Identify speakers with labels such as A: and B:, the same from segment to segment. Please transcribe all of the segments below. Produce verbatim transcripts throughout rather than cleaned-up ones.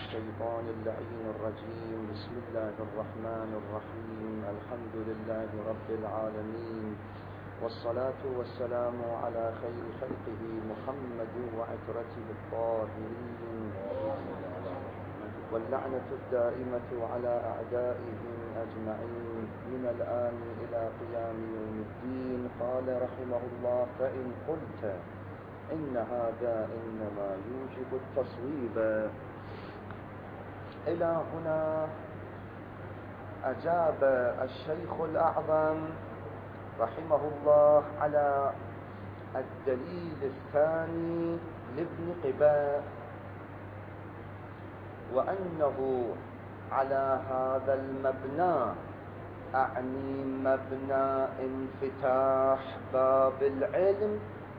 A: الشيطان اللعين الرجيم. بسم الله الرحمن الرحيم. الحمد لله رب العالمين، والصلاة والسلام على خير خلقه محمد وعترته الطاهرين، واللعنة الدائمة على أعدائهم أجمعين من الآن إلى قيام يوم الدين. قال رحمه الله: فإن قلت إن هذا إنما يوجب التصويب. إلى هنا أجاب الشيخ الأعظم رحمه الله على الدليل الثاني لابن قباء، وأنه على هذا المبنى، أعني مبنى انفتاح باب العلم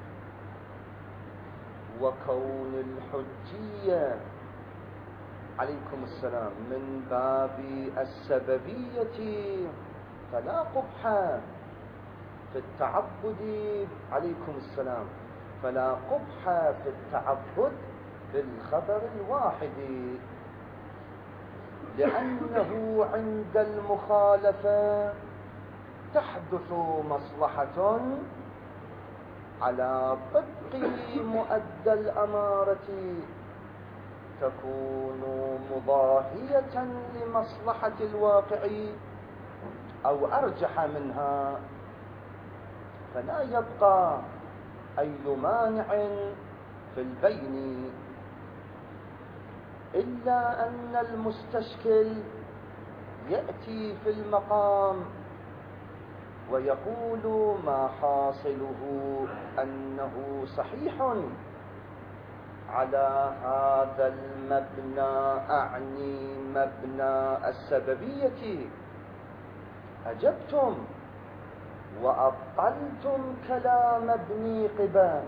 A: وكون الحجية عليكم السلام من باب السببية، فلا قبح في التعبد عليكم السلام فلا قبح في التعبد بالخبر الواحد، لأنه عند المخالفة تحدث مصلحة على طبق مؤدى الأمارة، تكون مضاهية لمصلحة الواقع أو أرجح منها، فلا يبقى أي مانع في البين، إلا أن المستشكل يأتي في المقام ويقول ما حاصله أنه صحيح على هذا المبنى، أعني مبنى السببية. أجبتم وأبطلتم كلام ابن قباء،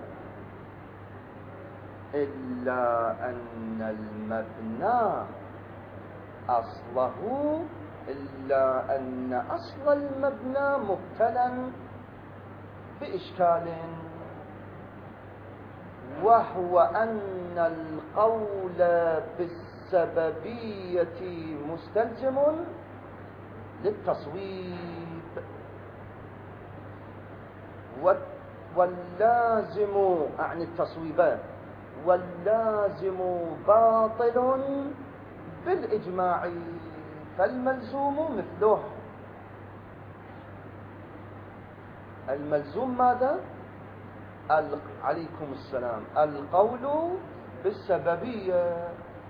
A: إلا أن المبنى أصله إلا أن أصل المبنى مبتلى بإشكال، وهو أن القول بالسببية مستلزم للتصويب، واللازم أعني التصويب، واللازم باطل بالإجماع، فالملزوم مثله. الملزوم ماذا؟ عليكم السلام القول بالسببية.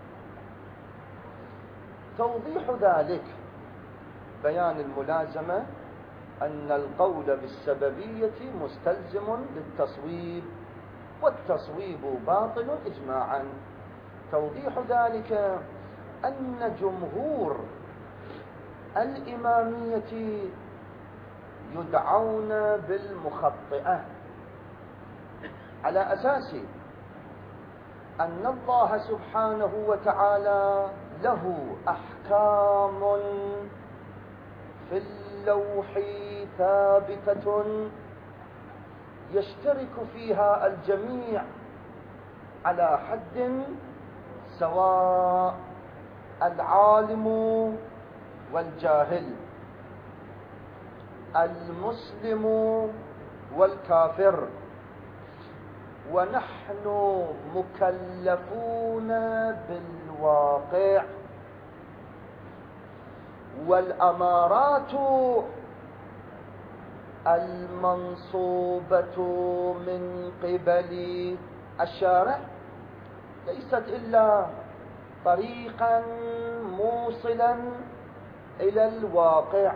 A: توضيح ذلك بيان الملازمة أن القول بالسببية مستلزم للتصويب، والتصويب باطل إجماعا. توضيح ذلك أن جمهور الإمامية يدعون بالمخطئة على أساس أن الله سبحانه وتعالى له أحكام في اللوح ثابتة يشترك فيها الجميع على حد سواء، العالم والجاهل، المسلم والكافر، ونحن مكلفون بالواقع، والأمارات المنصوبة من قبل الشارع ليست إلا طريقا موصلا إلى الواقع،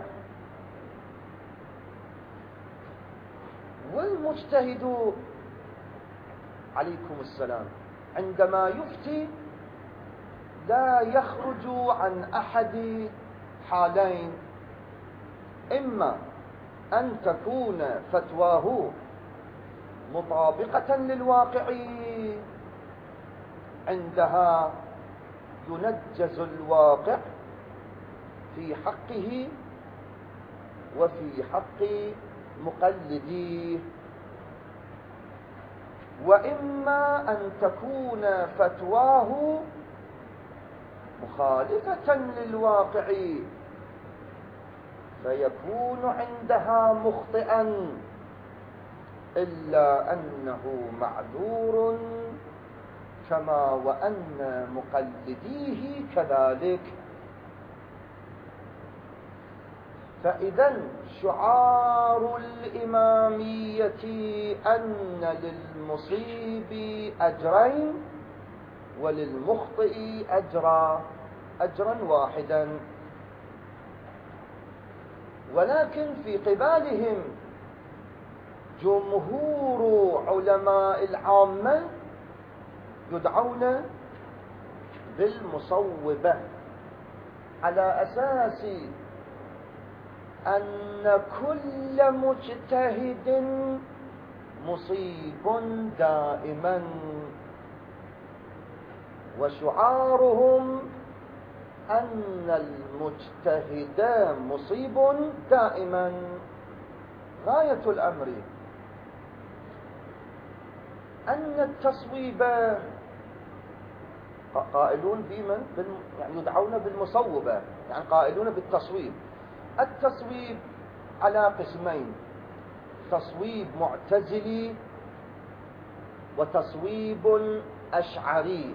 A: والمجتهد عليكم السلام عندما يفتي لا يخرج عن أحد حالين: إما أن تكون فتواه مطابقة للواقع، عندها ينجز الواقع في حقه وفي حق مقلديه، وإما أن تكون فتواه مخالفة للواقع فيكون عندها مخطئا، إلا أنه معذور كما وأن مقلديه كذلك. فإذا شعار الإمامية أن للمصيب أجرين وللمخطئ أجرا أجرا واحدا. ولكن في قبالهم جمهور علماء العامة يدعون بالمصوبة، على أساس أن كل مجتهد مصيب دائما، وشعارهم أن المجتهد مصيب دائما. غاية الأمر أن التصويب قائلون بمن يعني يدعون بالمصوبة، يعني قائلون بالتصويب. التصويب على قسمين: تصويب معتزلي وتصويب أشعري.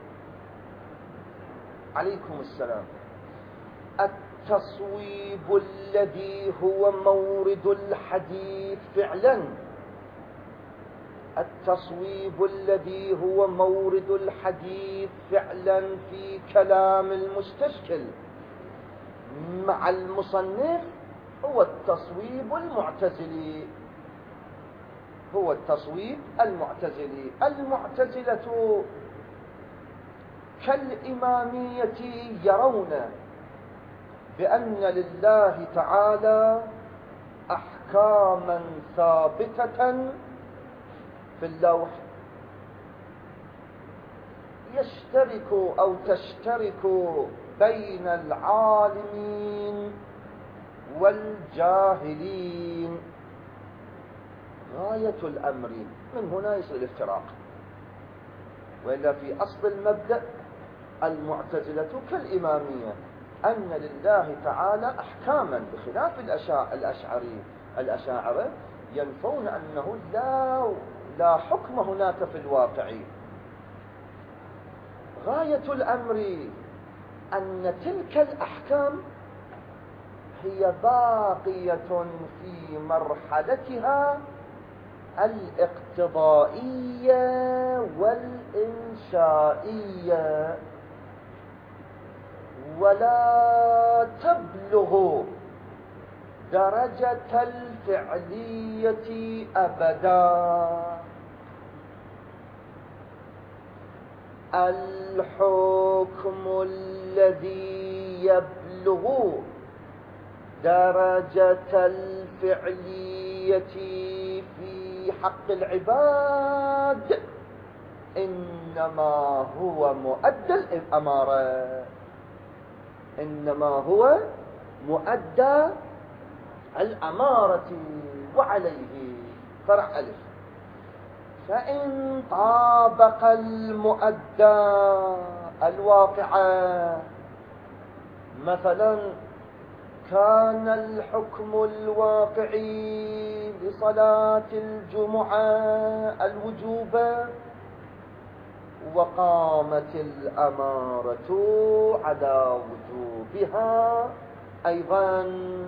A: عليكم السلام. التصويب الذي هو مورد الحديث فعلا، التصويب الذي هو مورد الحديث فعلا في كلام المستشكل مع المصنف هو التصويب المعتزلي، هو التصويب المعتزلي. المعتزلة كالإمامية يرون بأن لله تعالى أحكاما ثابتة في اللوح يشترك أو تشترك بين العالمين والجاهلين. غاية الأمر من هنا يصل الافتراق، وإلا في أصل المبدأ المعتزلة كالإمامية أن لله تعالى أحكاما، بخلاف الأشعري. الأشاعرة ينفون أنه لا لا حكم هناك في الواقع. غاية الأمر أن تلك الأحكام هي باقية في مرحلتها الاقتضائية والإنشائية، ولا تبلغ درجة الفعلية أبدا. الحكم الذي يبلغ درجة الفعلية في حق العباد إنما هو مؤدى الأمارة، إنما هو مؤدى الأمارة وعليه فرع ألف. فإن طابق المؤدى الواقع، مثلا كان الحكم الواقعي لصلاة الجمعة الوجوب وقامت الأمارة على وجوبها أيضا،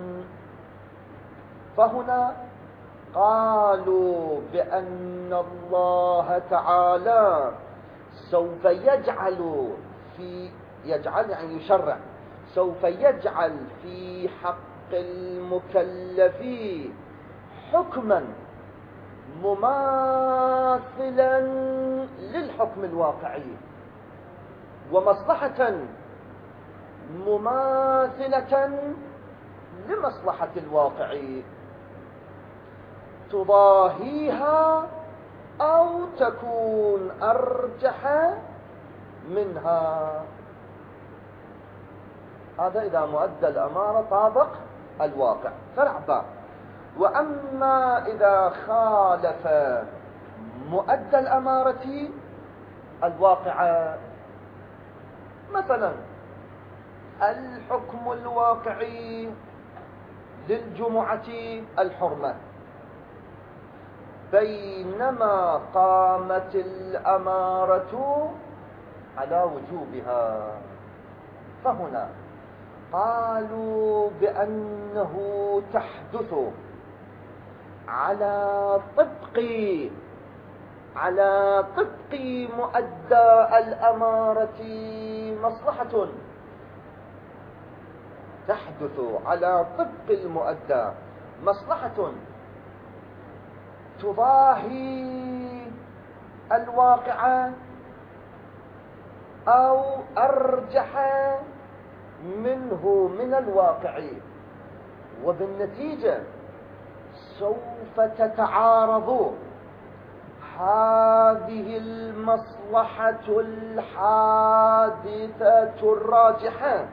A: فهنا قالوا بأن الله تعالى سوف يجعل في يجعل يعني يشرع، سوف يجعل في حق المكلف حكما مماثلا للحكم الواقعي ومصلحة مماثلة لمصلحة الواقع تضاهيها أو تكون أرجح منها. هذا إذا مؤدى الأمارة طابق الواقع فرع باء. وأما إذا خالف مؤدى الأمارة الواقعة، مثلا الحكم الواقعي للجمعة الحرمة، بينما قامت الأمارة على وجوبها. فهنا قالوا بأنه تحدث على طبق على طبق مؤدى الأمارة مصلحة، تحدث على طبق المؤدى مصلحة تضاهي الواقع أو أرجح منه من الواقع، وبالنتيجة سوف تتعارض هذه المصلحة الحادثة الراجحة،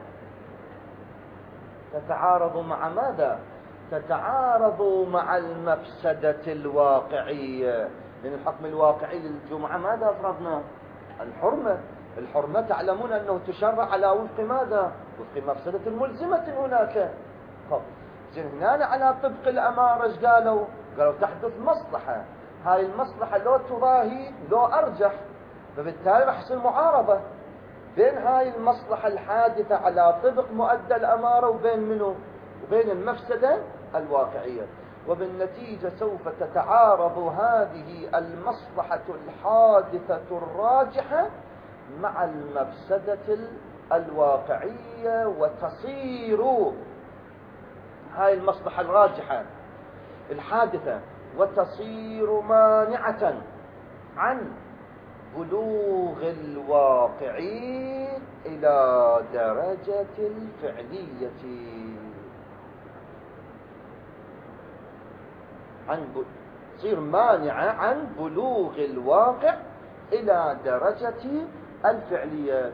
A: تتعارض مع ماذا؟ تتعارض مع المفسدة الواقعية. من الحكم الواقعي للجمعة ماذا أفرضنا؟ الحرمة. الحرمة تعلمون أنه تشرع على وفق ماذا؟ وفق مفسدة ملزمة هناك. زين هنا على طبق الأمارة ايش قالوا؟ قالوا تحدث مصلحة، هاي المصلحة لو تضاهي لو أرجح، فبالتالي راح يصير معارضة بين هاي المصلحة الحادثة على طبق مؤدى الأمارة وبين منه؟ وبين المفسدة الواقعية، وبالنتيجة سوف تتعارض هذه المصلحة الحادثة الراجحة مع المفسدة الواقعية، وتصير هاي المصلحة الراجحة الحادثة وتصير مانعة عن بلوغ الواقع إلى درجة الفعلية، عن تصير مانعة عن بلوغ الواقع إلى درجة الفعلية.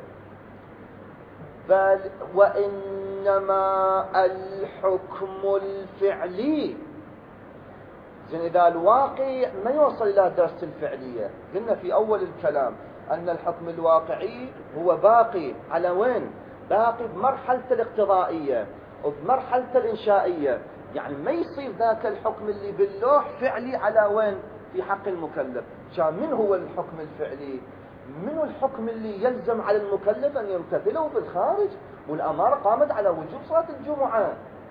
A: بل وإنما الحكم الفعلي، زين إذا الواقع ما يوصل إلى درجة الفعلية، قلنا في أول الكلام أن الحكم الواقعي هو باقي على وين؟ باقي بمرحلة الاقتضائية وبمرحلة الإنشائية، يعني ما يصير ذاك الحكم اللي باللوح فعلي على وين؟ في حق المكلف. كان من هو الحكم الفعلي؟ من الحكم اللي يلزم على المكلف أن يمتثله في الخارج، والأمارة قامت على وجوب صلاة الجمعة.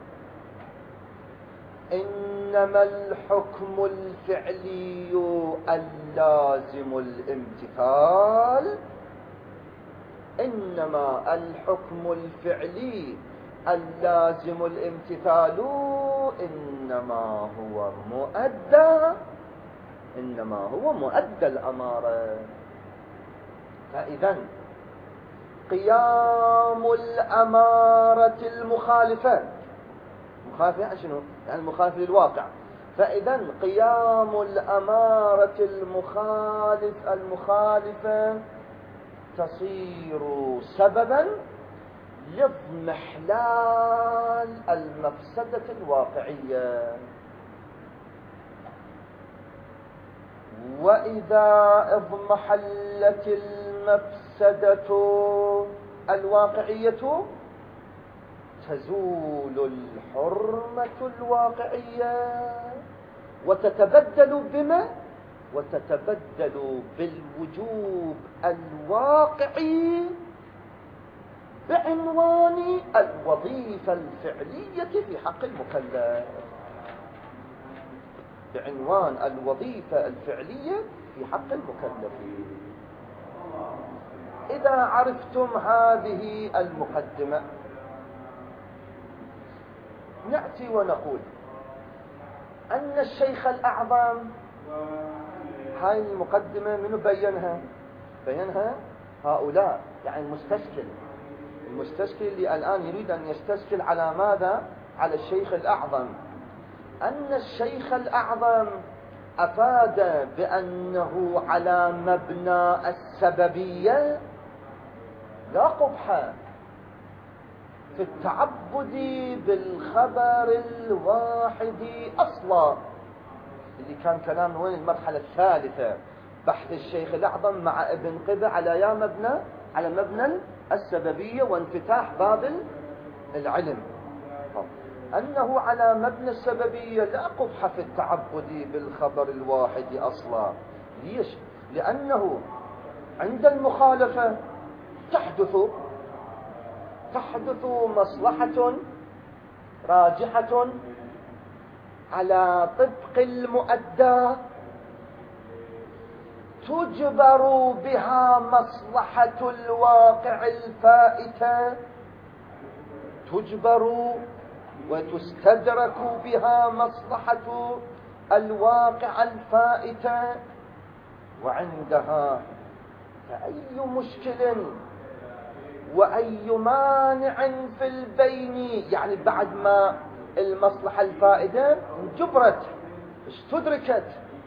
A: إنما الحكم الفعلي اللازم الامتثال، إنما الحكم الفعلي اللازم الامتثال إنما هو مؤدى إنما هو مؤدى الأمارة. فإذا قيام الأمارة المخالفة، مخالفة يعني شنو؟ يعني المخالف للواقع. فإذا قيام الأمارة المخالف المخالفة تصير سببا لاضمحلال المفسدة الواقعية، وإذا اضمحلت المفسدة الواقعية تزول الحرمة الواقعية وتتبدل بما؟ وتتبدل بالوجوب الواقعي بعنوان الوظيفة الفعلية في حق المكلف، بعنوان الوظيفة الفعلية في حق المكلف. إذا عرفتم هذه المقدمة نأتي ونقول أن الشيخ الأعظم، هاي المقدمة منو بينها؟ بينها هؤلاء، يعني المستشكل المستشكل اللي الآن يريد أن يستشكل على ماذا؟ على الشيخ الأعظم. أن الشيخ الأعظم أفاد بأنه على مبنى السببية لا قبح في التعبد بالخبر الواحد أصلا، اللي كان كلام وين؟ المرحلة الثالثة، بحث الشيخ الأعظم مع ابن قبة على يا مبنى على مبنى السببية وانفتاح باب العلم. أنه على مبنى السببية لا قبح في التعبد بالخبر الواحد أصلا. ليش؟ لأنه عند المخالفة تحدث تحدث مصلحة راجحة على طبق المؤدى تجبر بها مصلحة الواقع الفائتة، تجبر وتستدرك بها مصلحة الواقع الفائتة، وعندها فأي مشكل وأي مانع في البين، يعني بعد ما المصلحة الفائدة جبرت استدركت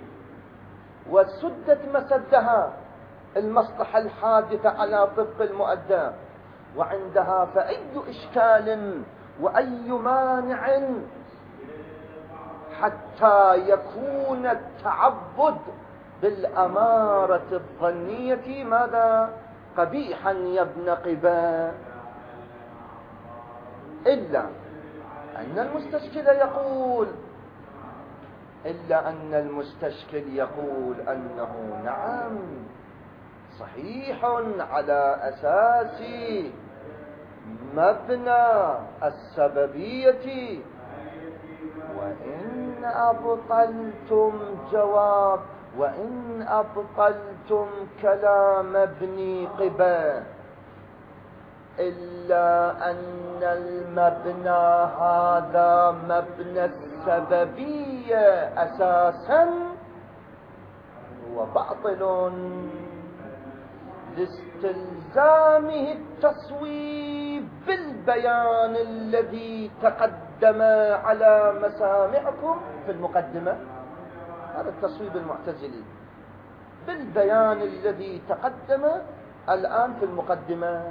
A: وسدت مسدها المصلحة الحادثة على طبق المؤدى، وعندها فأي إشكال وأي مانع حتى يكون التعبد بالأمارة الظنية ماذا؟ قبيحا يا ابن قباء. إلا أن المستشكل يقول إلا أن المستشكل يقول أنه نعم صحيح على أساس مبنى السببية، وإن أبطلتم جواب وإن أبطلتم كلام ابن قباء إلا أن المبنى هذا مبنى السببية أساسا هو باطل لاستلزامه التصويب بالبيان الذي تقدم على مسامعكم في المقدمة. هذا التصويب المعتزلي بالبيان الذي تقدم الآن في المقدمة.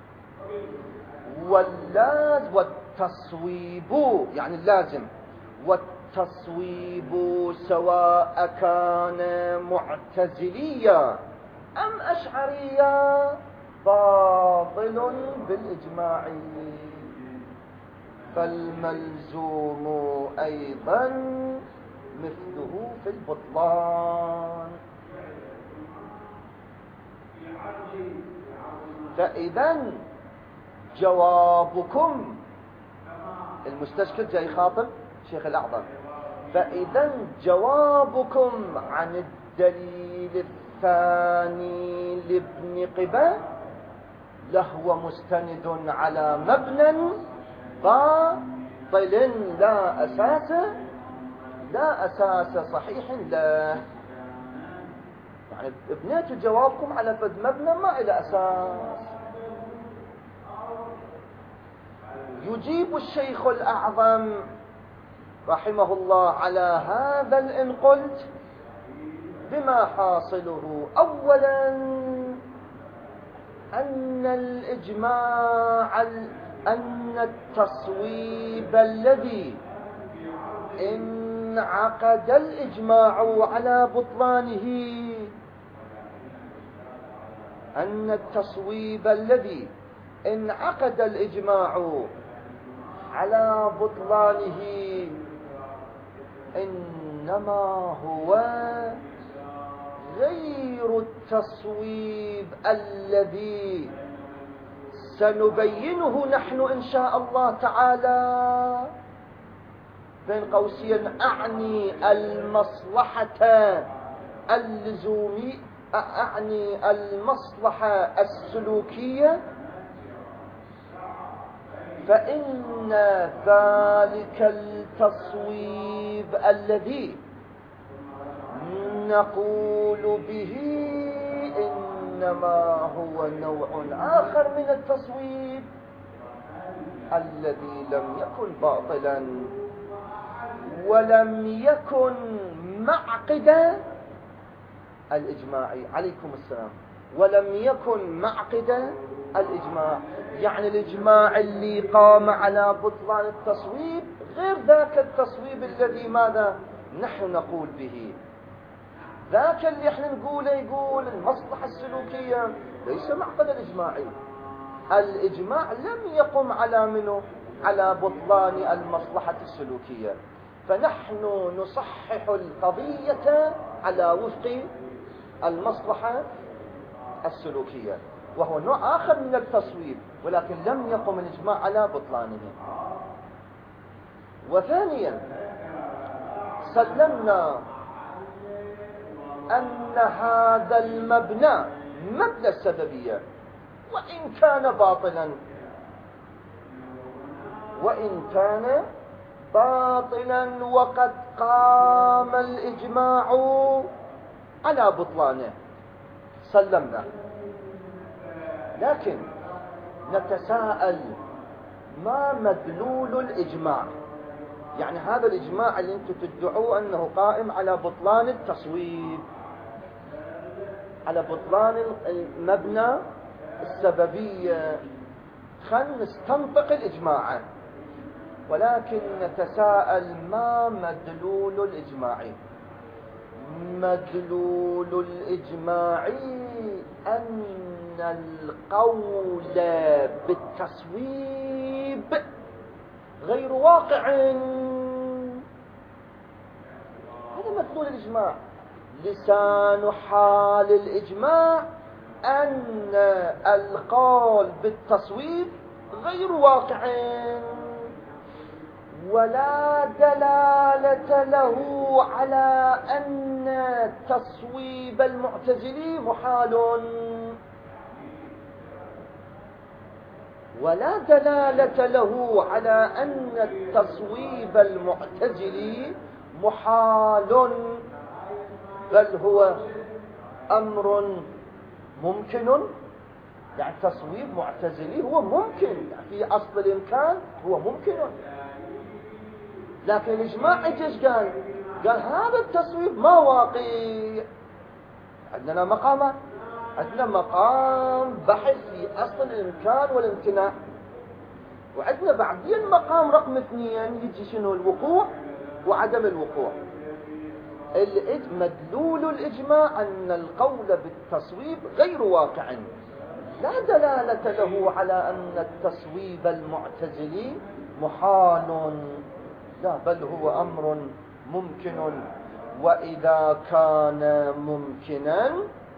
A: واللازم والتصويب يعني اللازم والتصويب سواء كان معتزليا أم أشعريا باطل بالإجماع، فالملزوم أيضا مثله في البطلان. فإذا جوابكم المستشكل جاي خاطب شيخ الأعظم، فإذا جوابكم عن الدليل الثاني لابن قباء لهو مستند على مبنى باطل لا أساس لا أساس صحيح له. يعني ابنيتوا جوابكم على فد مبنى ما إلى أساس. يجيب الشيخ الأعظم رحمه الله على هذا إن قلت بما حاصله أولا أن الإجماع أن التصويب الذي انعقد الإجماع على بطلانه أن التصويب الذي انعقد الإجماع على بطلانه إنما هو غير التصويب الذي سنبينه نحن إن شاء الله تعالى. بين قوسين أعني المصلحة اللزومية، أعني المصلحة السلوكية، فإن ذلك التصويب الذي نقول به إنما هو نوع آخر من التصويب الذي لم يكن باطلا ولم يكن معقدا الإجماع. عليكم السلام. ولم يكن معقدا الإجماع، يعني الإجماع اللي قام على بطلان التصويب غير ذاك التصويب الذي ماذا نحن نقول به. ذاك اللي احنا نقوله يقول المصلحة السلوكية ليس معقلا إجماعي. الإجماع لم يقم على منه على بطلان المصلحة السلوكية، فنحن نصحح القضية على وفق المصلحة السلوكية، وهو نوع آخر من التصويب، ولكن لم يقم الإجماع على بطلانه. وثانيا سلمنا أن هذا المبنى مبنى السببية وإن كان باطلا وإن كان باطلا وقد قام الإجماع على بطلانه، سلمنا. لكن نتساءل ما مدلول الإجماع؟ يعني هذا الإجماع اللي انتم تدعوه أنه قائم على بطلان التصويب، على بطلان المبنى السببية، خلنا نستنطق الإجماع، ولكن نتساءل ما مدلول الإجماع؟ مدلول الإجماع أن القول بالتصويب غير واقع. هذا مدلول الإجماع. لسان حال الإجماع أن القول بالتصويب غير واقع، ولا دلالة له على أن تصويب المعتزلي محال، ولا دلالة له على أن التصويب المعتزلي محال، بل هو أمر ممكن. يعني تصويب معتزلي هو ممكن في أصل الإمكان، هو ممكن. لكن الإجماع ايش قال؟ قال هذا التصويب ما واقع. عندنا مقامات، عندنا مقام بحث في أصل الإمكان والامتناع، وعندنا بعدين مقام رقم اثنين يجي شنو؟ الوقوع وعدم الوقوع. مدلول الإجماع أن القول بالتصويب غير واقع، لا دلالة له على أن التصويب المعتزلي محال، لا، بل هو أمر ممكن. وإذا كان ممكنا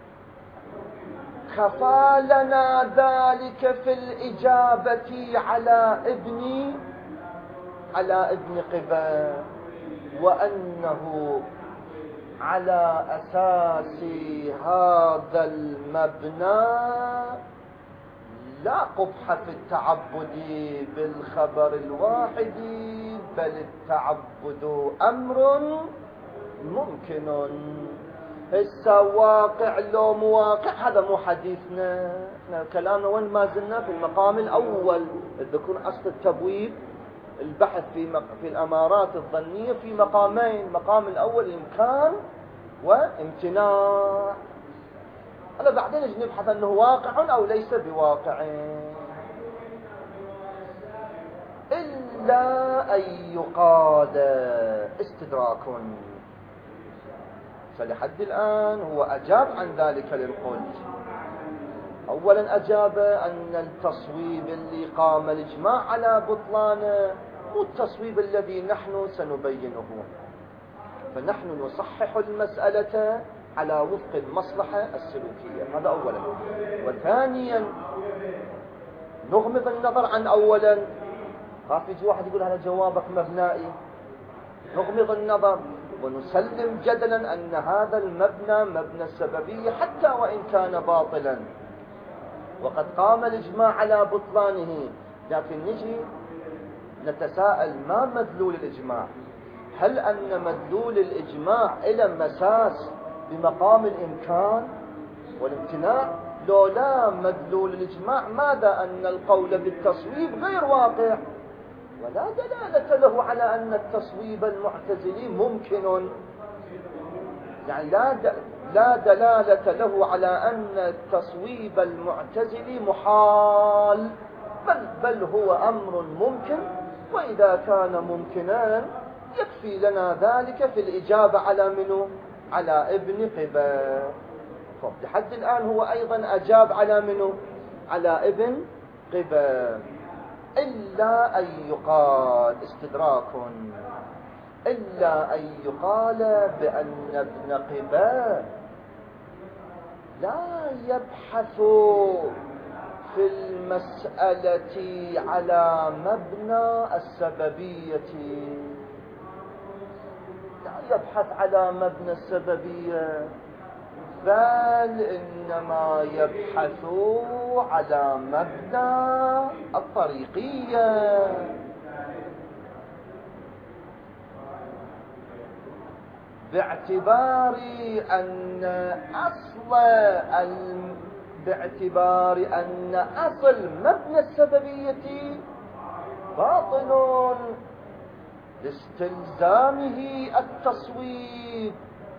A: خفى لنا ذلك في الإجابة على ابن على ابن قبا، وأنه على أساس هذا المبنى لا قبح في التعبد بالخبر الواحد، بل التعبد أمر ممكن. هسه واقع لو مواقع هذا مو حديثنا، كلامنا وين ما زلنا في المقام الأول، الذكر أصل التبويب، البحث في في الأمارات الظنية في مقامين. المقام الأول إمكان وامتناع، هذا بعدين نجي نبحث أنه واقع أو ليس بواقع. إلا أن يقال استدراك، فلحد الآن هو أجاب عن ذلك للقول. أولا أجاب أن التصويب اللي قام الإجماع على بطلانه مو التصويب الذي نحن سنبينه، فنحن نصحح المسألة على وفق المصلحة السلوكية، هذا أولا. وثانيا نغمض النظر عن أولا، خاف يجي واحد يقول هذا جوابك مبنائي، نغمض النظر ونسلم جدلا أن هذا المبنى مبنى السببية حتى وإن كان باطلا وقد قام الإجماع على بطلانه. لكن نجي نتساءل ما مدلول الإجماع؟ هل أن مدلول الإجماع إلى مساس بمقام الإمكان والامتناع؟ لو لا، مدلول الإجماع ماذا؟ أن القول بالتصويب غير واقع، ولا دلالة له على أن التصويب المعتزلي ممكن. يعني لا د... لا دلالة له على أن التصويب المعتزلي محال، بل, بل هو أمر ممكن. وإذا كان ممكنا يكفي لنا ذلك في الإجابة على منه؟ على ابن قبا. لحد الآن هو أيضا أجاب على منه؟ على ابن قبة. إلا أن يقال استدراك، إلا أن يقال بأن ابن قبة لا يبحث في المسألة على مبنى السببية، لا يبحث على مبنى السببية، بل إنما يبحث على مبنى الطريقية. باعتبار أن أصل الم... باعتبار أن أصل مبنى السببية باطل لاستلزامه التصويب،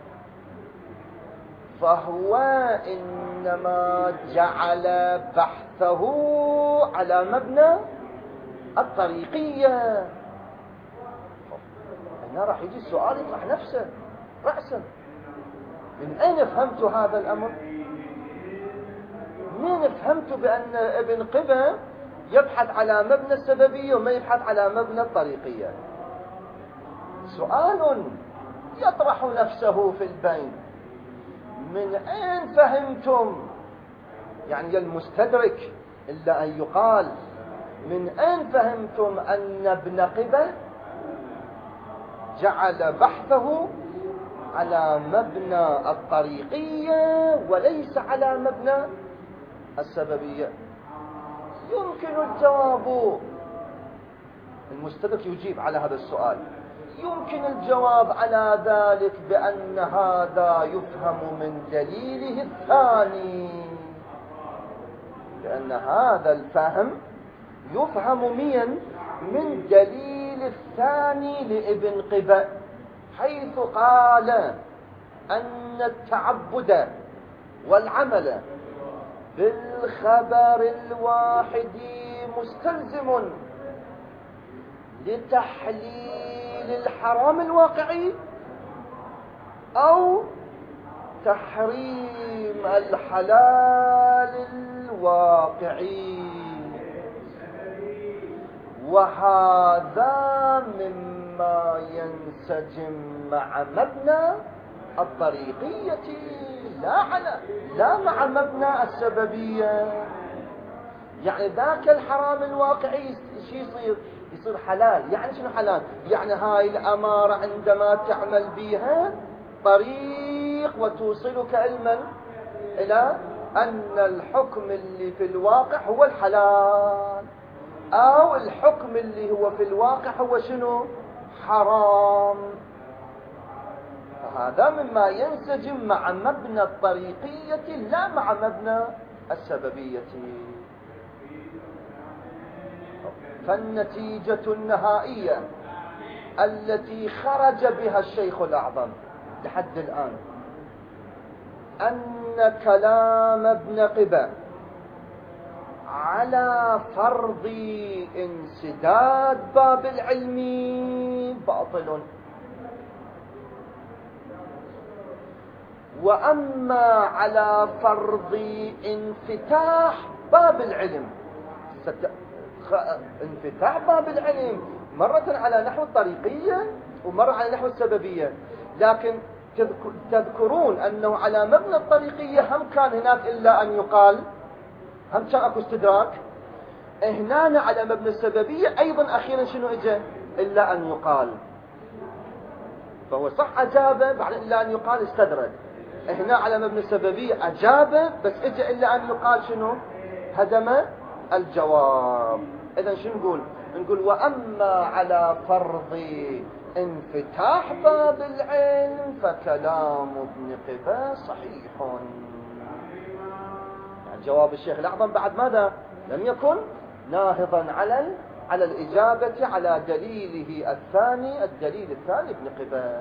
A: فهو إنما جعل بحثه على مبنى الطريقية. هنا راح يجي السؤال يطرح نفسه رأسا، من أين فهمت هذا الأمر؟ من فهمت بأن ابن قبة يبحث على مبنى السببية وما يبحث على مبنى الطريقية؟ سؤال يطرح نفسه في البين. من أين فهمتم؟ يعني المستدرك إلا أن يقال من أين فهمتم أن ابن قبة جعل بحثه على مبنى الطريقية وليس على مبنى السببية؟ يمكن الجواب، المستدرك يجيب على هذا السؤال، يمكن الجواب على ذلك بأن هذا يفهم من دليله الثاني، لأن هذا الفهم يفهم من من دليل الثاني لابن قبة، حيث قال أن التعبد والعمل بالخبر الواحد مستلزم لتحليل الحرام الواقعي أو تحريم الحلال الواقعي، وهذا مما ينسجم مع مبنى الطريقية لا على لا مع مبنى السببية. يعني ذاك الحرام الواقعي شو يصير؟ يصير حلال. يعني شنو حلال؟ يعني هاي الأمارة عندما تعمل بها طريق وتوصلك علما إلى أن الحكم اللي في الواقع هو الحلال، أو الحكم اللي هو في الواقع هو شنو؟ حرام. فهذا مما ينسجم مع مبنى الطريقية لا مع مبنى السببية. فالنتيجة النهائية التي خرج بها الشيخ الأعظم لحد الآن أن كلام ابن قبة على فرض انسداد باب العلم باطل، وأما على فرض انفتاح باب العلم، انفتاح باب العلم مرة على نحو الطريقية ومرة على نحو السببية، لكن تذكرون أنه على مبنى الطريقية هم كان هناك إلا أن يقال، هم كان أكو استدراك. هنا على مبنى السببية أيضا أخيرا شنو إجا؟ إلا أن يقال. فهو صح أجابه بعد إلا أن يقال استدرك. هنا على مبنى السببية أجابه بس إجا إلا أن يقال شنو؟ هدم الجواب. إذن شنو نقول؟ نقول وأما على فرض انفتاح باب العلم فكلام ابن قبة صحيح. يعني جواب الشيخ الأعظم بعد ماذا؟ لم يكن ناهضا على على الإجابة على دليله الثاني، الدليل الثاني ابن قبة.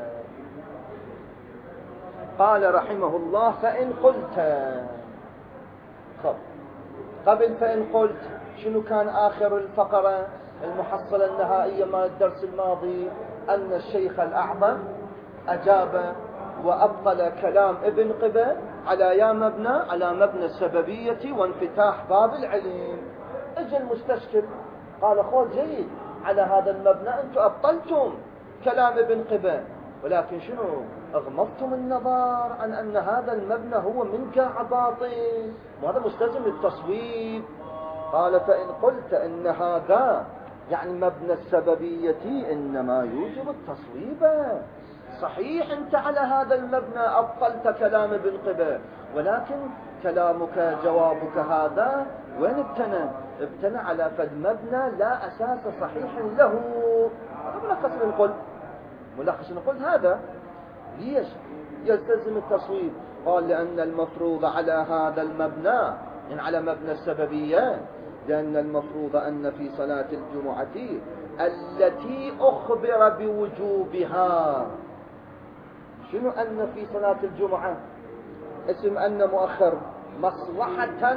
A: قال رحمه الله فإن قلت، خب قبل فإن قلت شنو كان آخر الفقرة المحصلة النهائية مال الدرس الماضي؟ أن الشيخ الأعظم أجاب وأبطل كلام ابن قبة على يا مبنى على مبنى السببية وانفتاح باب العلم. اجى المستشكل قال خود جيد، على هذا المبنى أنتم أبطلتم كلام ابن قبة، ولكن شنو أغمضتم النظر عن أن هذا المبنى هو من قاع باطل، وهذا مستلزم للتصويب. قال فإن قلت إن هذا يعني مبنى السببية إنما يوجب التصويب، صحيح أنت على هذا المبنى أبطلت كلام ابن قبة، ولكن كلامك جوابك هذا وين ابتنى؟ ابتنى على فد مبنى لا أساس صحيح له. هذا ملخص نقول ملخص نقول هذا ليش يلتزم التصويب؟ قال لأن المفروض على هذا المبنى يعني على مبنى السببية، لأن المفروض أن في صلاة الجمعة التي أخبر بوجوبها، شنو أن في صلاة الجمعة اسم أن مؤخر مصلحة،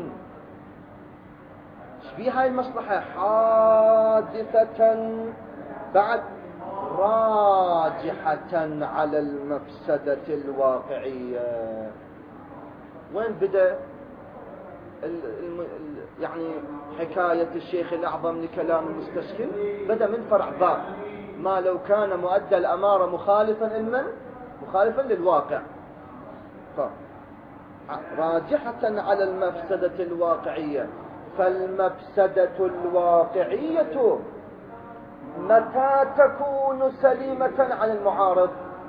A: شبيه هاي المصلحة حادثة بعد راجحة على المفسدة الواقعية. وين بدأ يعني حكاية الشيخ الأعظم لكلام المستشكل؟ بدأ من فرع ضار ما لو كان مؤدى الأمارة مخالفا لمن؟ مخالفا للواقع، راجحة على المفسدة الواقعية. فالمفسدة الواقعية متى تكون سليمة عن المعارض؟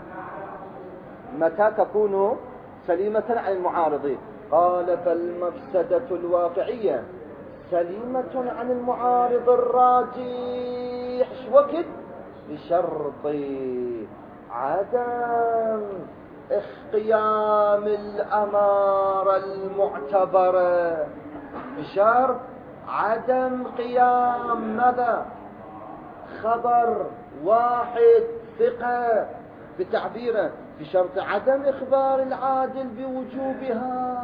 A: متى تكون سليمة عن المعارض؟ قال فالمفسدة الواقعية سليمة عن المعارض الراجح وقت بشرط عدم اخقيام الأمارة المعتبرة، بشرط عدم قيام ماذا؟ خبر واحد ثقة بتعبيره، بشرط عدم إخبار العادل بوجوبها.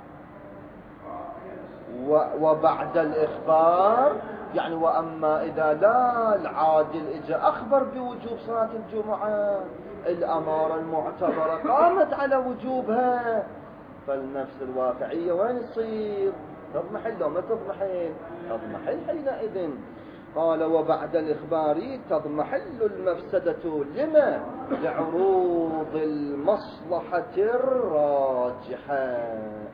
A: وبعد الإخبار يعني وأما إذا لا العادل إجا أخبر بوجوب صلاة الجمعة، الأمارة المعتبرة قامت على وجوبها، فالنفس الواقعية وين تصير؟ تضمحل لو ما تضمحل؟ تضمحل حينئذ. قال وبعد الإخبار تضمحل المفسدة لما؟ لعروض المصلحة الراجحة.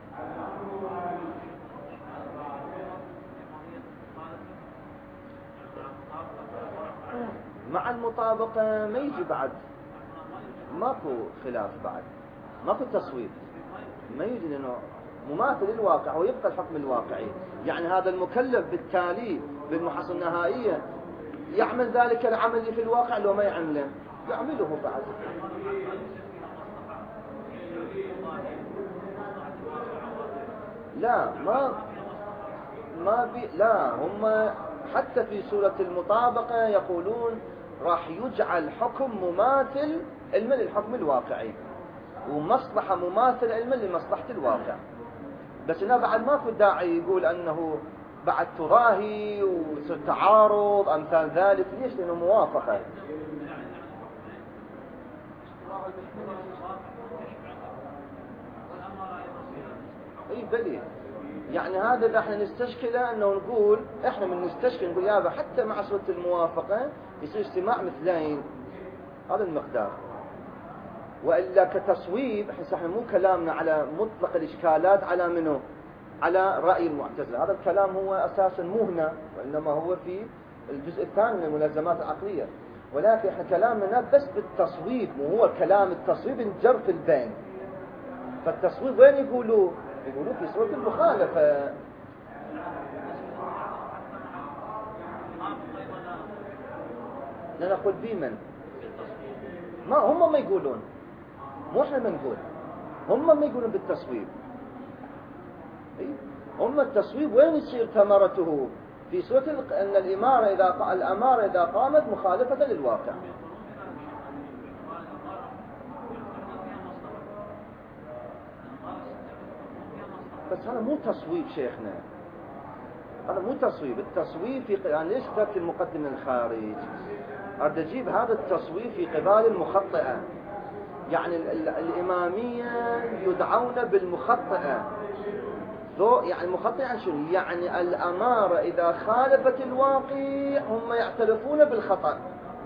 A: مع المطابقة ما يجي بعد، ماكو خلاف بعد، ماكو تصويب، ما يجي لأنه مماثل للواقع ويبقى الحكم الواقعي. يعني هذا المكلف بالتالي بالمحصلة النهائية يعمل ذلك العمل اللي في الواقع لو ما يعمله يعمله بعد. لا ما ما بي لا هم حتى في سورة المطابقة يقولون راح يجعل حكم مماثل علما للحكم الواقعي ومصلحة مماثل علما لمصلحة الواقع، بس هنا بعد ما في داعي يقول أنه بعد تراهي وتعارض أمثال ذلك. ليش؟ لأنه موافقة. اي بلي يعني هذا اذا احنا نستشكله انه نقول احنا من نستشكل نقول يابا حتى مع صورة الموافقة يصير اجتماع مثلين، هذا المقدار. وإلا كتصويب احنا مو كلامنا على مطلق الاشكالات على منه؟ على رأي المعتزلة. هذا الكلام هو اساسا مو هنا وانما هو في الجزء الثاني من الملزمات العقلية، ولكن احنا كلامنا بس بالتصويب، مو هو كلام التصويب انجر في البين. فالتصويب وين يقولوا؟ يقولوا في صورة المخالفة. لا نقول بمن؟ ما هم ما يقولون، مو احنا ما نقول، هم ما يقولون بالتصويب. هم التصويب وين يصير ثمرته؟ في صورة أن الإمارة إذا الأمارة إذا قامت مخالفة للواقع. بس هذا مو تصويب شيخنا، هذا مو تصويب. التصويب في يعني ليش كتبت المقدمة الخارج؟ أريد أجيب هذا التصويب في قبال المخطئة. يعني الإمامية يدعون بالمخطئة. ذو يعني المخطئ يعني شنو؟ يعني الأمارة إذا خالفت الواقع هم يعترفون بالخطأ.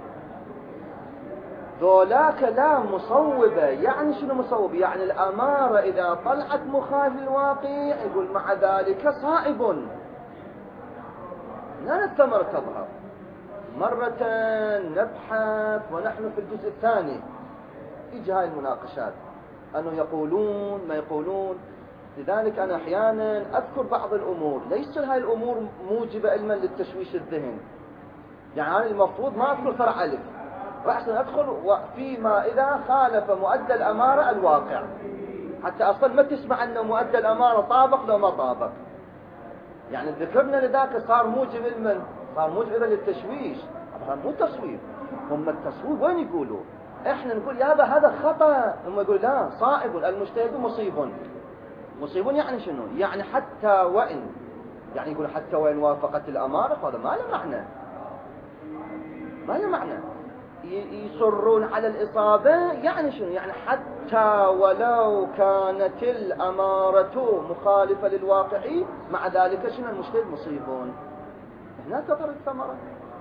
A: ذولاك لا مصوبة. يعني شنو مصوب؟ يعني الأمارة إذا طلعت مخالف الواقع يقول مع ذلك صائب، لا الثمرة تظهر. مرة نبحث ونحن في الجزء الثاني يجي هاي المناقشات أنه يقولون ما يقولون. لذلك أنا أحيانا أذكر بعض الأمور، ليس هاي الأمور موجبة علما للتشويش الذهن. يعني أنا المفروض ما أذكر فرع ألف، وأحسن أدخل فيما إذا خالف مؤدى الأمارة الواقع، حتى أصلا ما تسمع أنه مؤدى الأمارة طابق لو ما طابق. يعني ذكرنا لذاك صار موجب علما، صار موجب للتشويش. طبعا مو تصويب، هم التصويب وين يقولوا؟ احنا نقول يا هذا هذا خطأ، هم يقول لا صائب المجتهد مصيب. مصيب يعني شنو؟ يعني حتى وإن، يعني يقول حتى وإن وافقت الأمارة، هذا ما له معنى، ما له معنى. يصرون على الإصابة يعني شنو؟ يعني حتى ولو كانت الأمارة مخالفة للواقع مع ذلك شنو المجتهد مصيب. هناك تظهر الثمرة.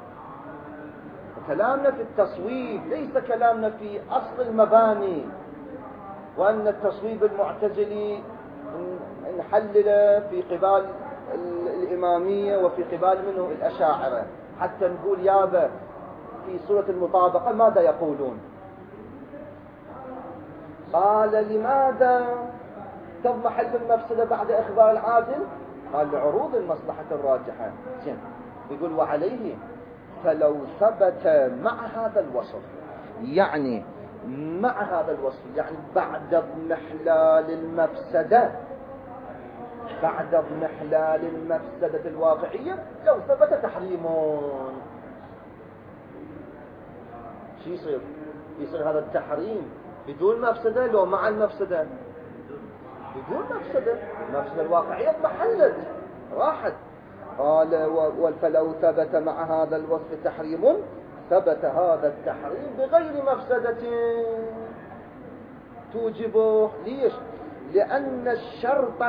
A: كلامنا في التصويب ليس كلامنا في أصل المباني، وأن التصويب المعتزلي نحلل في قبال الإمامية وفي قبال منه الأشاعرة، حتى نقول يابا في سورة المطابقة ماذا يقولون؟ قال لماذا تضمحل المفسدة بعد إخبار العادل؟ قال لعروض المصلحة الراجحة. زين، يقول وعليه فلو ثبت مع هذا الوصف، يعني مع هذا الوصف يعني بعد اضمحلال المفسدة، بعد اضمحلال المفسدة الواقعية لو ثبت تحريمون، شو يصير؟ يصير هذا التحريم بدون مفسدة لو مع المفسدة؟ بدون مفسدة. المفسدة الواقعية اضمحلت راحت. قال فلو ثبت مع هذا الوصف تحريم ثبت هذا التحريم بغير مفسدة توجبه. ليش؟ لأن الشرط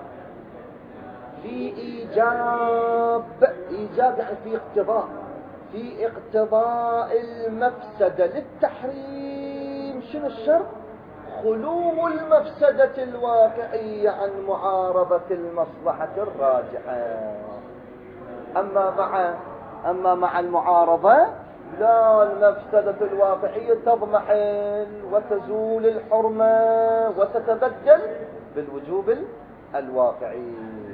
A: في إيجاب، إيجاب يعني في اقتضاء، في اقتضاء المفسدة للتحريم. شنو الشرط؟ خلو المفسدة الواقعية عن معارضة المصلحة الراجحة. أما مع أما مع المعارضة لا، المفسدة الواقعية تضمحل وتزول الحرمة وتتبدل بالوجوب الواقعي،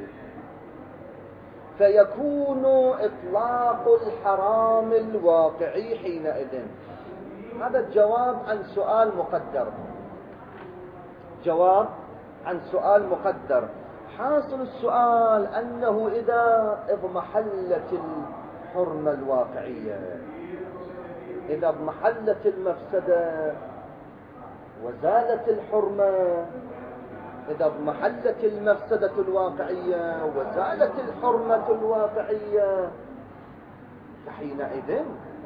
A: فيكون إطلاق الحرام الواقعي حينئذ. هذا الجواب عن سؤال مقدر، جواب عن سؤال مقدر. حاصل السؤال أنه إذا اضمحلت الحرمة الواقعية، إذا اضمحلت المفسدة وزالت الحرمة، إذا اضمحلت المفسدة الواقعية وزالت الحرمة الواقعية، فحينئذ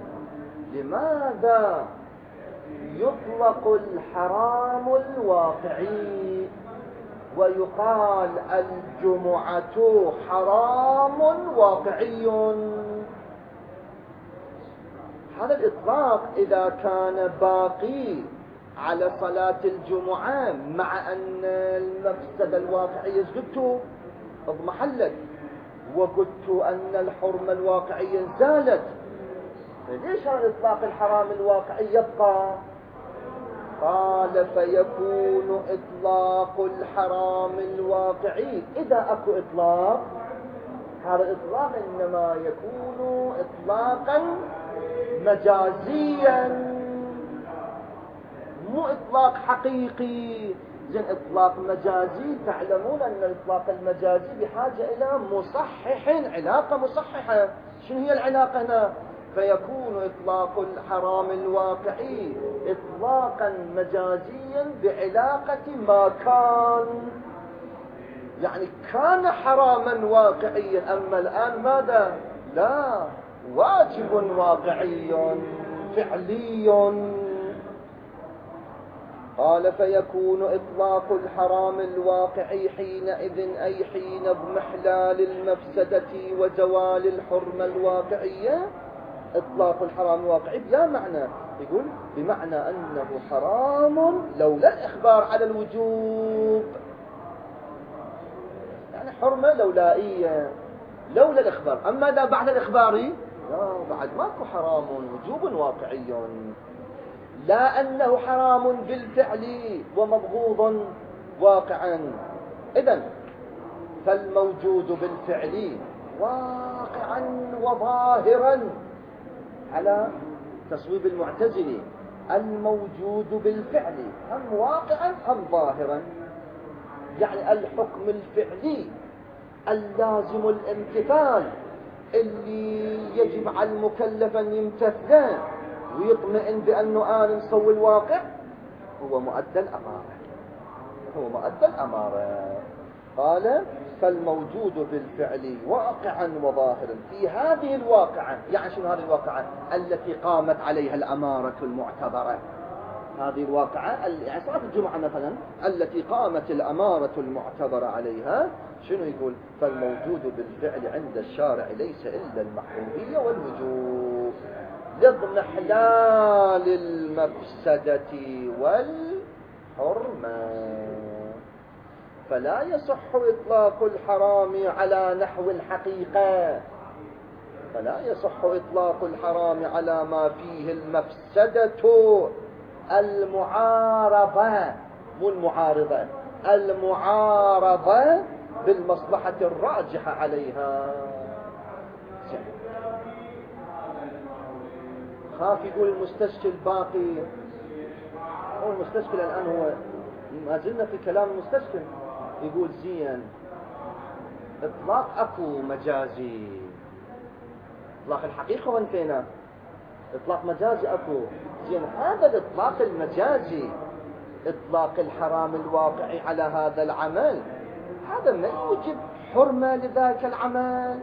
A: لماذا يطلق الحرام الواقعي ويقال الجمعة حرام واقعي؟ هذا الإطلاق إذا كان باقي على صلاة الجمعة مع أن المفسدة الواقعية قلت اضمحلت وقلت أن الحرمة الواقعية زالت، ليش هذا إطلاق الحرام الواقعي يبقى؟ قال فيكون إطلاق الحرام الواقعي، إذا أكو إطلاق، هذا الإطلاق إنما يكون إطلاقا مجازيا مو إطلاق حقيقي. زين إطلاق مجازي، تعلمون أن الإطلاق المجازي بحاجة إلى مصحح، علاقة مصححة. شنو هي العلاقة هنا؟ فيكون إطلاق الحرام الواقعي إطلاقا مجازيا بعلاقة ما كان، يعني كان حراما واقعيا، أما الآن ماذا؟ لا، واجب واقعي فعلي. قال فيكون إطلاق الحرام الواقعي حينئذ أي حين اضمحلال المفسدة وزوال الحرمة الواقعية. إطلاق الحرام الواقعي بلا معنى، يقول بمعنى أنه حرام لولا الإخبار على الوجوب، يعني حرمة لولائية لولا الإخبار. أما إذا بعد الإخبار لا، بعد ماكو حرام، وجوب واقعي، لا أنه حرام بالفعل ومبغوض واقعا. إذن فالموجود بالفعل واقعا وظاهرا على تصويب المعتزلي، الموجود بالفعل هم واقعا هم ظاهرا، يعني الحكم الفعلي اللازم الامتثال اللي يجب على المكلف أن يمتثله ويطمئن بأنه آن نسوي الواقع، هو مؤدى الأمارة، هو مؤدى الأمارة. قال فالموجود بالفعل واقعا وظاهرا في هذه الواقعة، يعني شنو هذه الواقعة؟ التي قامت عليها الأمارة المعتبرة. هذه الواقعة يعني صلاة الجمعة مثلا التي قامت الأمارة المعتبرة عليها، شنو يقول؟ فالموجود بالفعل عند الشارع ليس إلا المحرومية والوجوب لاضمحلال المفسدة والحرمة، فلا يصح إطلاق الحرام على نحو الحقيقة، فلا يصح إطلاق الحرام على ما فيه المفسدة المعارضة، مو المعارضة، المعارضة بالمصلحة الراجحة عليها. خاف يقول المستشكل باقي، هو المستشكل الآن هو ما زلنا في كلام المستشكل. يقول زين إطلاق أكو مجازي، إطلاق الحقيقة وانتينا، إطلاق مجازي أكو. زين هذا الإطلاق المجازي إطلاق الحرام الواقعي على هذا العمل، هذا ما يوجب حرمة لذاك العمل.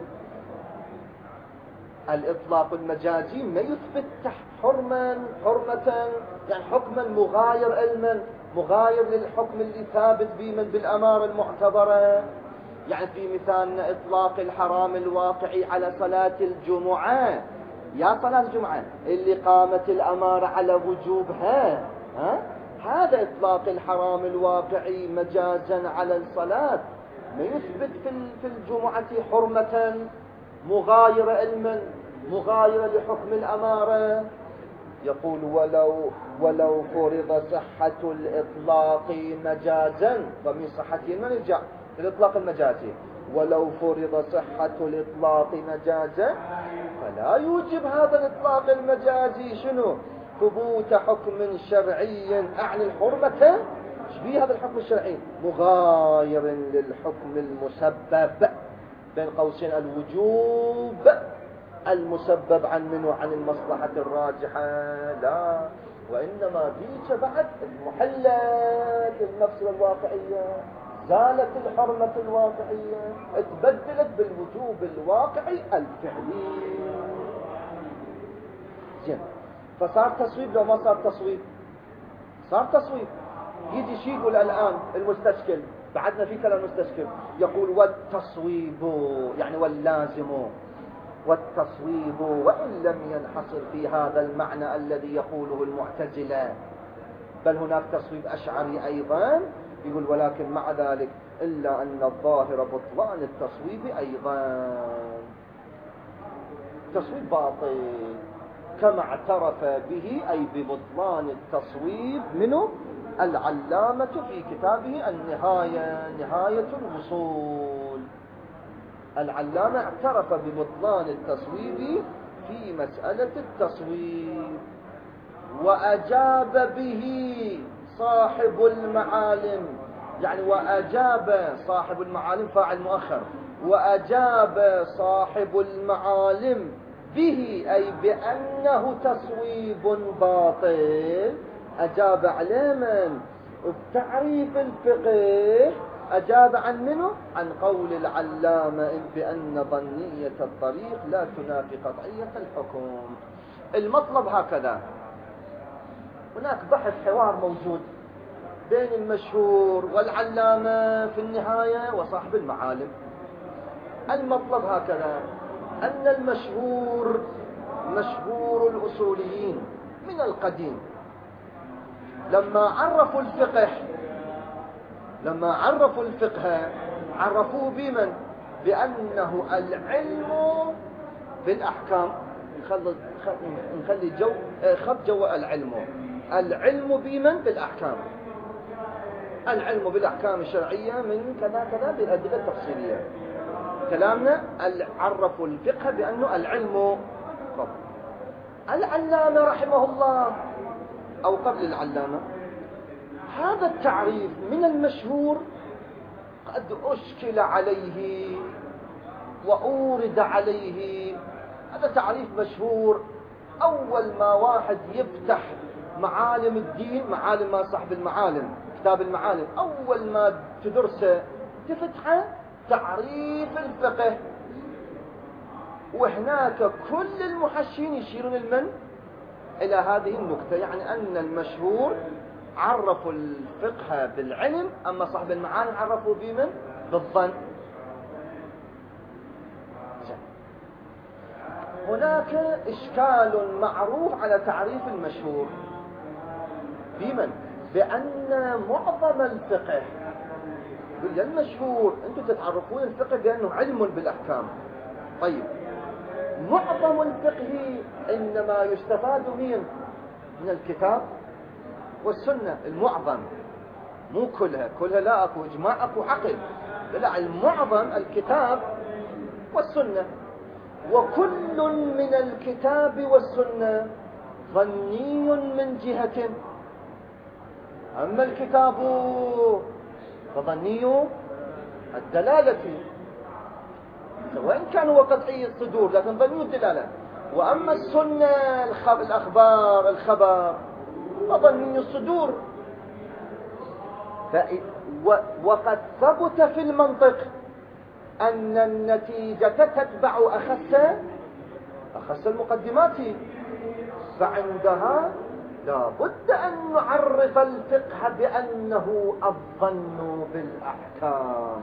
A: الإطلاق المجازي ما يثبت حرما حرمة، يعني حكما مغاير علما مغاير للحكم اللي ثابت به بالأمارة المعتبرة. يعني في مثال إطلاق الحرام الواقعي على صلاة الجمعة، يا صلاة الجمعة اللي قامت الأمارة على وجوبها، ها؟ هذا إطلاق الحرام الواقعي مجازا على الصلاة ما يثبت في الجمعة حرمة مغايرة علما مغايرة لحكم الأمارة. يقول ولو ولو فرض صحة الإطلاق مجازا، ومن صحته ما نرجع الإطلاق المجازي، ولو فرض صحة الإطلاق مجازا فلا يوجب هذا الإطلاق المجازي شنو؟ ثبوت حكم شرعي أعني الحرمة، شبيه هذا الحكم الشرعي مغاير للحكم المسبب، بين قوسين الوجوب المسبب عن منه عن المصلحة الراجحة، لا، وإنما ديك بعد محلت المفسدة الواقعية، زالت الحرمة الواقعية، اتبدلت بالوجوب الواقعي الفعلي. زين، فصار تصويب لو ما صار تصويب؟ صار تصويب. يجي شيء يقول الآن المستشكل، بعدنا في كلام المستشكل، يقول والتصويب يعني واللازم، والتصويب وإن لم ينحصر في هذا المعنى الذي يقوله المعتزلة، بل هناك تصويب أشعري أيضا، يقول ولكن مع ذلك إلا أن الظاهر بطلان التصويب أيضا، تصويب باطل كما اعترف به أي ببطلان التصويب منه العلامة في كتابه النهاية، نهاية الوصول. العلامة اعترف ببطلان التصويب في مسألة التصويب، وأجاب به صاحب المعالم، يعني وأجاب صاحب المعالم فاعل مؤخر، وأجاب صاحب المعالم به أي بأنه تصويب باطل، أجاب عليه من؟ بتعريف الفقه، أجاب عن منه؟ عن قول العلامة بأن ظنية الطريق لا تنافي قطعية الحكم. المطلب هكذا، هناك بحث حوار موجود بين المشهور والعلامة في النهاية وصاحب المعالم. المطلب هكذا، أن المشهور مشهور الأصوليين من القديم لما عرفوا الفقه لما عرفوا الفقه عرفوه بمن؟ بأنه العلم بالأحكام. نخلي نخلي جو خط جو العلم العلم بمن؟ بالأحكام. العلم بالأحكام الشرعية من كذا كذا بالأدلة التفصيلية. كلامنا عرفوا الفقه بأنه العلم. العلامة رحمه الله أو قبل العلامة هذا التعريف من المشهور قد أشكل عليه وأورد عليه. هذا تعريف مشهور. أول ما واحد يفتح معالم الدين، معالم ما صاحب المعالم كتاب المعالم، أول ما تدرسه تفتحه تعريف الفقه، وهناك كل المحشين يشيرون المن إلى هذه النقطة، يعني أن المشهور عرفوا الفقه بالعلم، أما صاحب المعالم عرفوا بمن؟ بالظن. هناك إشكال معروف على تعريف المشهور بمن؟ بأن معظم الفقه المشهور أنتم تتعرفون الفقه بأنه علم بالأحكام. طيب معظم الفقه إنما يستفاد من من الكتاب والسنة. المعظم، مو كلها، كلها لا أكو إجماع أكو عقل، لا، المعظم الكتاب والسنة. وكل من الكتاب والسنة ظني من جهة، أما الكتاب فظني الدلالة، وإن كان هو قطعي الصدور لكن ظني الدلالة. وأما السنة الأخبار الخبر فظني الصدور. وقد ثبت في المنطق أن النتيجة تتبع أخس أخس المقدمات، فعندها لا بد أن نعرف الفقه بأنه الظن بالأحكام.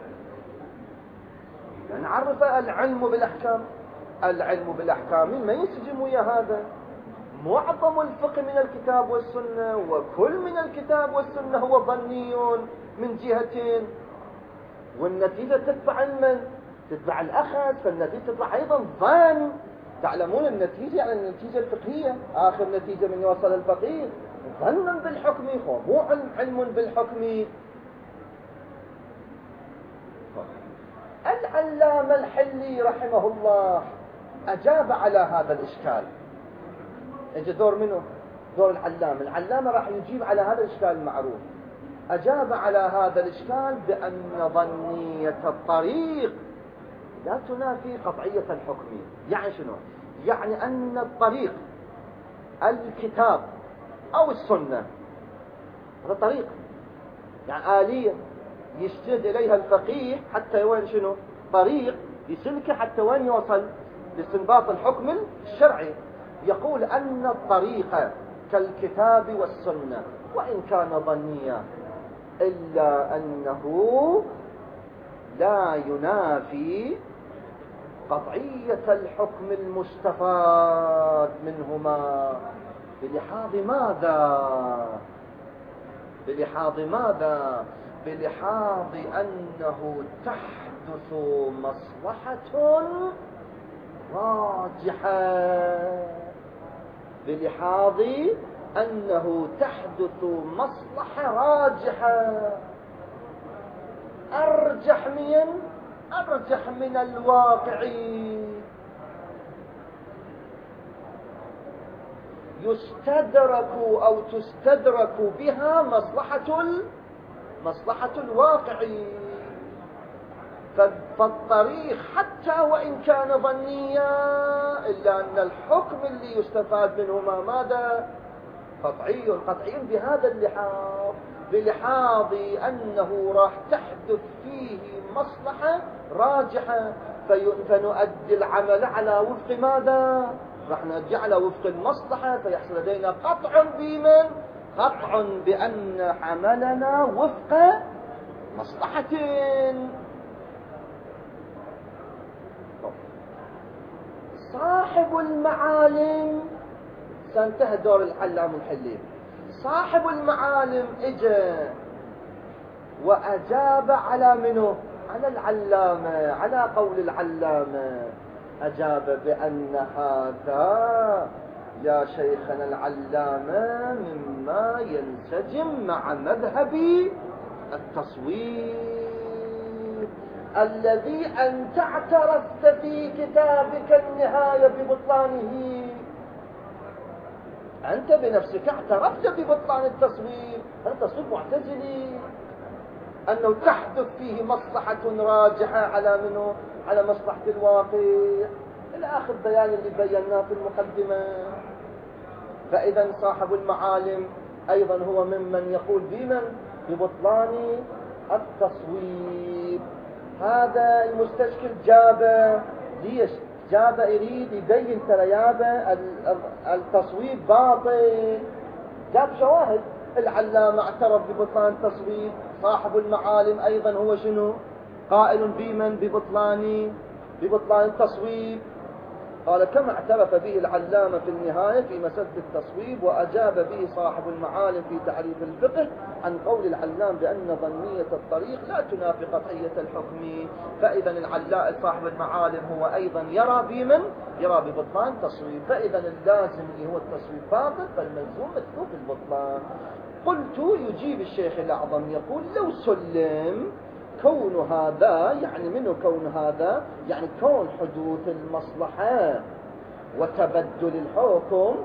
A: نعرف العلم بالأحكام. العلم بالأحكام ما ينسجم ويا هذا. معظم الفقه من الكتاب والسنة، وكل من الكتاب والسنة هو ظني من جهتين، والنتيجة تتبع المن؟ تتبع الأخذ، فالنتيجة تتبع أيضا ظن. تعلمون النتيجة يعني النتيجة الفقهية، آخر نتيجة من يوصل الفقيه ظن بالحكم، مو علم بالحكم. العلامة الحلي رحمه الله أجاب على هذا الإشكال. اجى دور منه؟ دور العلامة. العلامة راح يجيب على هذا الإشكال المعروف. أجاب على هذا الإشكال بأن ظنية الطريق لا تنافي قطعية الحكم. يعني شنو؟ يعني أن الطريق الكتاب أو السنة هذا طريق، يعني آلية يستند إليها الفقيه حتى وين شنو؟ طريق يسلكه حتى وين يوصل؟ لاستنباط الحكم الشرعي. يقول أن الطريق كالكتاب والسنة وإن كان ظنيا إلا أنه لا ينافي قطعية الحكم المستفاد منهما. بلحاظ ماذا؟ بلحاظ ماذا؟ بلحاظ أنه تحدث مصلحة راجحة. بلحاظ أنه تحدث مصلحة راجحة أرجح من أرجح من الواقع، يستدرك أو تستدرك بها مصلحة مصلحة الواقع. فالطريق حتى وإن كان ظنيا إلا أن الحكم اللي يستفاد منهما ماذا؟ قطعي. قطعي بهذا اللحاظ، بلحاظ أنه راح تحدث فيه مصلحة راجحة، فنؤدي العمل على وفق ماذا؟ راح نؤدي على وفق المصلحة، فيحصل لدينا قطع بمن؟ قطع بأن عملنا وفق مصلحة. صاحب المعالم، سانتهى دور العلام الحليم. صاحب المعالم اجى وأجاب على منه؟ على العلامة، على قول العلامة. أجاب بأن هذا يا شيخنا العلامة مما ينسجم مع مذهب التصوير الذي أنت اعترفت في كتابك النهاية ببطلانه. أنت بنفسك اعترفت ببطلان التصوير. هذا تصوير معتزلي، أنه تحدث فيه مصلحة راجحة على منه؟ على مصلحة الواقع، إلى آخر بيان اللي بيناه في المقدمة. فإذا صاحب المعالم أيضا هو ممن يقول بمن؟ ببطلان التصوير. هذا المستشكل جابه ليش؟ جابه يريد يبين ترى يابه التصوير باطل. جاب شواهد. العلامة اعترف ببطلان التصوير، صاحب المعالم أيضا هو شنو؟ قائل بمن؟ ببطلان ببطلان التصويب. قال كما اعترف به العلامة في النهاية في مسد التصويب، وأجاب به صاحب المعالم في تعريف الفقه عن قول العلام بأن ظنية الطريق لا تنافي قطعية الحكم. فإذا العلام صاحب المعالم هو أيضا يرى بمن؟ يرى ببطلان التصويب. فإذا اللازم اللي هو التصويب باطل، فالملزوم مثلوب البطلان. قلت يجيب الشيخ الأعظم يقول لو سلم كون هذا، يعني منه كون هذا؟ يعني كون حدوث المصلحة وتبدل الحكم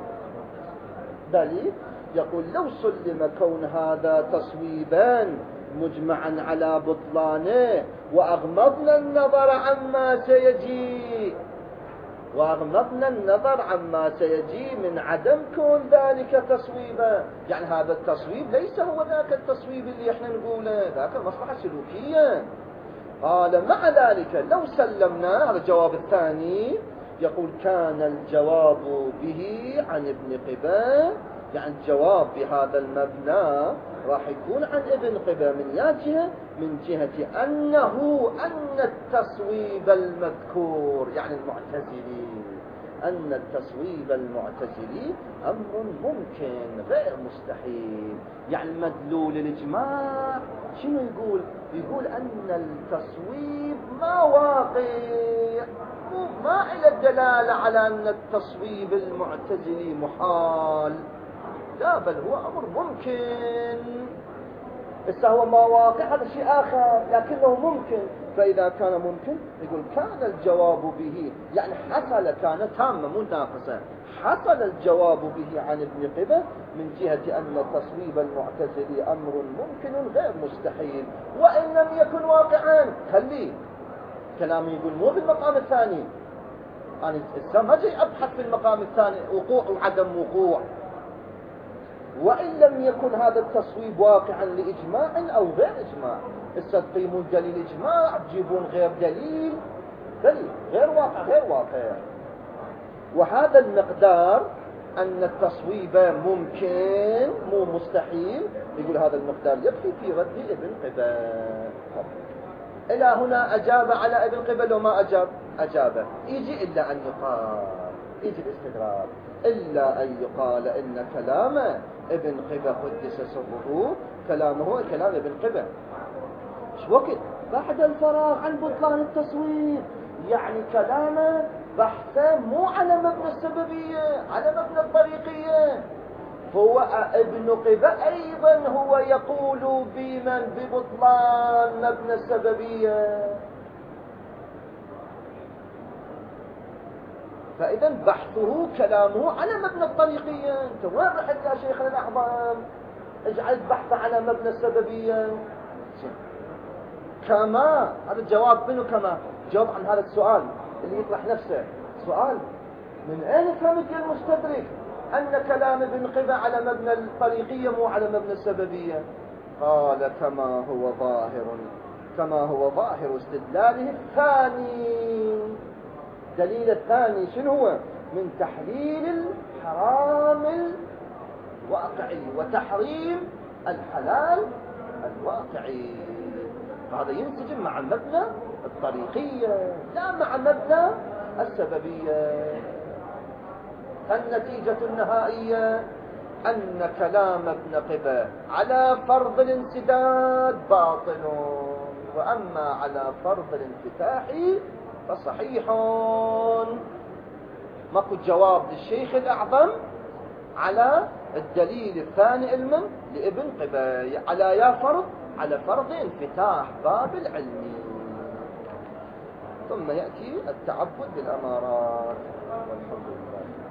A: دليل. يقول لو سلم كون هذا تصويبا مجمعا على بطلانه وأغمضنا النظر عما سيجي وأغمضنا النظر عما سيجي من عدم كون ذلك تصويبا، يعني هذا التصويب ليس هو ذاك التصويب اللي احنا نقوله، ذاك مصلحة سلوكية. قال مع ذلك لو سلمنا، هذا الجواب الثاني، يقول كان الجواب به عن ابن قباء، يعني الجواب بهذا المبنى راح يكون عن ابن قباء من يا جهة؟ من جهة أنه أن التصويب المذكور، يعني المعتزلي، أن التصويب المعتزلي أمر ممكن غير مستحيل. يعني مدلول الإجماع شنو يقول؟ يقول أن التصويب ما واقع، ما إلى الدلالة على أن التصويب المعتزلي محال، لا بل هو أمر ممكن. إذا هو ما واقع هذا شيء آخر، لكنه ممكن. فإذا كان ممكن يقول كان الجواب به، يعني حصل، كان تامة مو ناقصة، حصل الجواب به عن ابن قبة من جهة أن التصويب المعتزلي أمر ممكن غير مستحيل وإن لم يكن واقعا. خليه كلامي يقول مو بالمقام الثاني، أنا يعني ما جاي أبحث في المقام الثاني وقوع وعدم وقوع. وإن لم يكن هذا التصويب واقعا لإجماع أو غير إجماع، استقيمون دليل إجماع تجيبون غير دليل، دليل غير واقع غير واقع. وهذا المقدار أن التصويب ممكن مو مستحيل، يقول هذا المقدار يكفي في رد ابن قباء. إلى هنا أجاب على ابن قباء وما أجاب؟ أجاب. يجي إلا أن يقال، يجي الاستدراك، إلا أن يقال إن كلام ابن قباء قدس سره كلامه هو كلام ابن قباء. شو وقت؟ بعد الفراغ عن بطلان التصوير، يعني كلامه بحثه مو على مبنى السببية، على مبنى الطريقية. هو ابن قباء أيضا هو يقول بمن؟ ببطلان مبنى السببية. فإذا بحثه كلامه على مبنى الطريقية. انت وين رحت يا شيخنا الأعظم؟ اجعل بحث على مبنى السببية. كما هذا الجواب منه، كما جواب عن هذا السؤال اللي يطرح نفسه سؤال من أين فهمت يا المستدرك أن كلام ابن قباء على مبنى الطريقية مو على مبنى السببية؟ قال كما هو ظاهر، كما هو ظاهر استدلاله الثاني. دليل الثاني شنو هو؟ من تحليل الحرام الواقعي وتحريم الحلال الواقعي. هذا ينسجم مع المبنى الطريقية لا مع مبنى السببية. النتيجة النهائية أن كلام ابن قبة على فرض الانسداد باطل، وأما على فرض الانفتاح فصحيح. ماكو جواب للشيخ الأعظم على الدليل الثاني المن لابن قبة على يا فرض على فرض انفتاح باب العلم. ثم يأتي التعبد بالأمارات والحمد لله.